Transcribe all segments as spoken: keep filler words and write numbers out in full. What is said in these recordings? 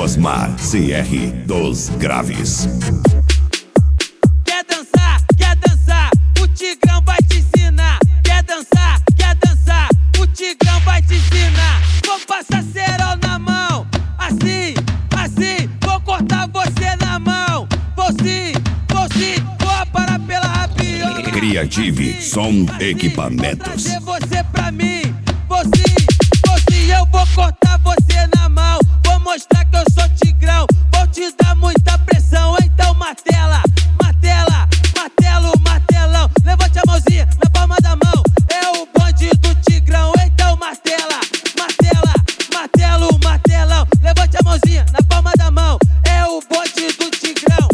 Osmar C R dos Graves. Quer dançar, quer dançar, o Tigrão vai te ensinar. Quer dançar, quer dançar, o Tigrão vai te ensinar. Vou passar cerol na mão, assim, assim, vou cortar você na mão. Vou sim, vou sim, vou parar pela rapiola. Creative Som Equipamentos. Trazer você pra mim, vou sim, vou sim, eu vou cortar você na mão. Vou mostrar que eu sou Tigrão, vou te dar muita pressão. Então martela, martela, martelo, martelão. Levante a mãozinha na palma da mão, é o bonde do Tigrão. Então martela, martela, martelo, martelão. Levante a mãozinha na palma da mão, é o bonde do Tigrão.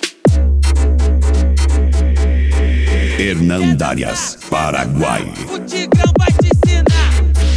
Hernandarias, Paraguai. O Tigrão vai te ensinar.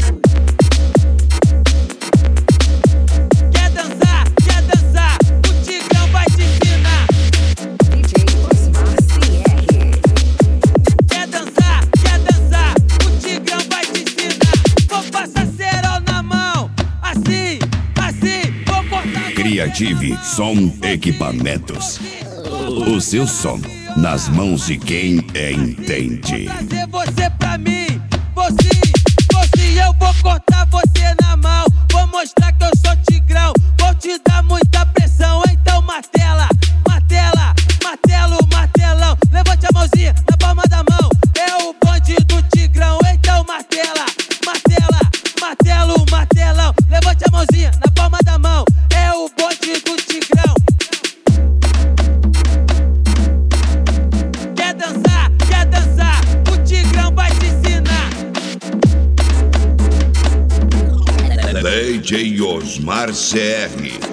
Quer dançar, quer dançar, o Tigrão vai te ensinar. D J Osmar C R. Quer dançar, quer dançar, o Tigrão vai te ensinar. Vou passar cerol na mão, assim, assim, vou cortar. Creative Som Equipamentos. O seu som nas mãos de quem entende. Trazer você pra mim, vou sim, vou sim, eu vou cortar você na mão. Vou mostrar que eu sou Tigrão, vou te dar muita pressão. Então martela, martela, martelo, martelão. Levante a mãozinha na palma da mão, é o bonde do Tigrão. Então martela, martela, martelo, martelão. Levante a mãozinha na palma da mão, é o bonde do Tigrão. Quer dançar, quer dançar, o Tigrão vai te ensinar. D J Osmar C R.